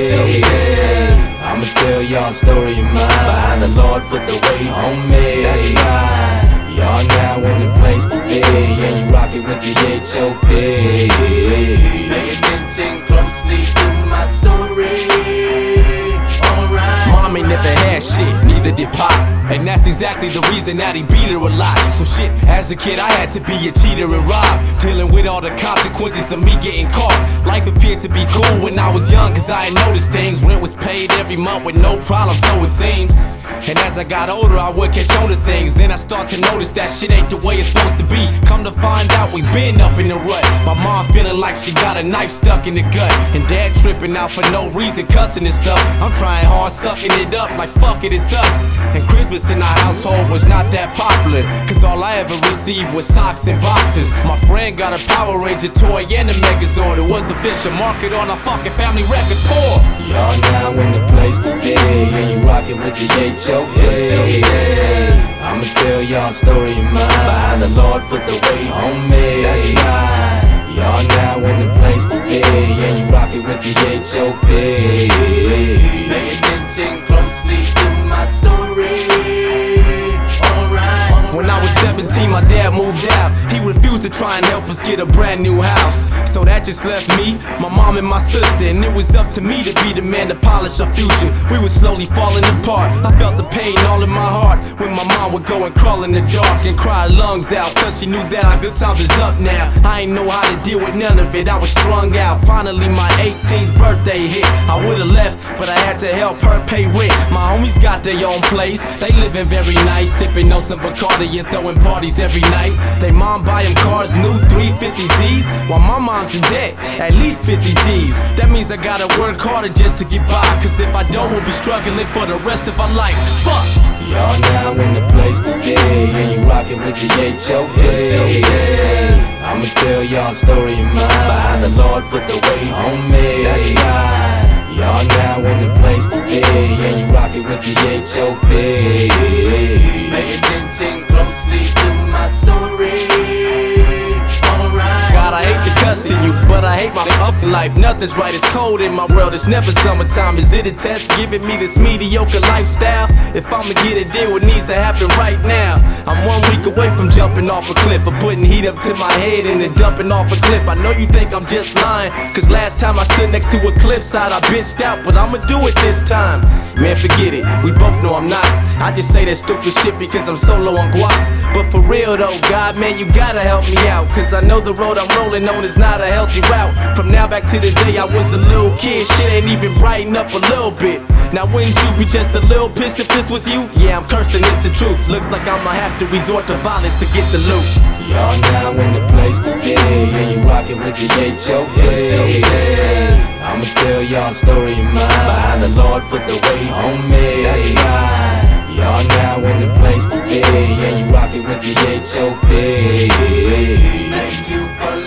I'ma tell y'all a story of mine. Behind the Lord put the weight on me. That's right. Y'all now in the place to be. Yeah, you rock it with the H.O.P. Pay attention closely to my story. Alright. Mom ain't never had shit, neither did Pop. And that's exactly the reason that he beat her a lot. So shit, as a kid I had to be a cheater and rob, dealing with all the consequences of me getting caught. Life appeared to be cool when I was young, cause I had noticed things. Rent was paid every month with no problem, so it seems. And as I got older I would catch on to things. Then I start to notice that shit ain't the way it's supposed to be. Come to find out we been up in the rut. My mom feeling like she got a knife stuck in the gut, and dad tripping out for no reason, cussing and stuff. I'm trying hard, sucking it up like fuck it, it's us. And Christmas in our household was not that popular, cause all I ever received was socks and boxes. My friend got a Power Ranger toy and a Megazord. It was official, market on a fucking family record poor. Y'all now in the place to be. Yeah, you rockin' with the H.O.P. I'ma tell y'all a story of mine. Behind the Lord put the weight on me. That's right. Y'all now in the place to be. Yeah, you rockin' with the H.O.P. Pay attention closely to my story. Alright. When I was 17, my dad moved out. He refused to try and help us get a brand new house. So that just left me, my mom and my sister. And it was up to me to be the man to polish our future. We were slowly falling apart. I felt the pain all in my heart when my mom would go and crawl in the dark and cry her lungs out, cause she knew that our good times is up now. I ain't know how to deal with none of it, I was strung out. Finally my 18th birthday hit. I would've left, but I had to help her pay rent. My homies got their own place, they living very nice, sipping on some Bacardi and throwing parties every night. They mom buy them cars, new 350Zs, while my mom's in debt, at least 50 G's. That means I gotta work harder just to get by, cause if I don't, we'll be struggling for the rest of our life. Fuck! Y'all now in the place to be. Yeah, you rockin' with the H.O.P. I'ma tell y'all a story of mine. Behind the Lord put the weight on me. That's right. Y'all now in the place to be. Yeah, you rockin' with the H.O.P. Pay attention closely to my story. Alright. God, I hate to cuss to you, but I hate my fucking life. Nothing's right, it's cold in my world, it's never summertime. Is it a test giving me this mediocre lifestyle? If I'ma get a deal, it needs to happen right now. I'm 1 week away from jumping off a cliff, or putting heat up to my head and then dumping off a cliff. I know you think I'm just lying, cause last time I stood next to a cliffside I bitched out, but I'ma do it this time. Man, forget it, we both know I'm not. I just say that stupid shit because I'm so low on guap. But for real though, God, man, you gotta help me out, cause I know the road I'm rolling on is not a healthy route. From now back to the day I was a little kid, shit ain't even brighten up a little bit. Now wouldn't you be just a little pissed if this was you? Yeah, I'm cursed and it's the truth. Looks like I'ma have to resort to violence to get the loot. Y'all now in the place to be. Yeah, you rockin' with the H.O.P. I'ma tell y'all a story of mine. Behind the Lord put the weight on me. That's right. Y'all now in the place to be. Yeah, you rockin' with the H.O.P. Thank you for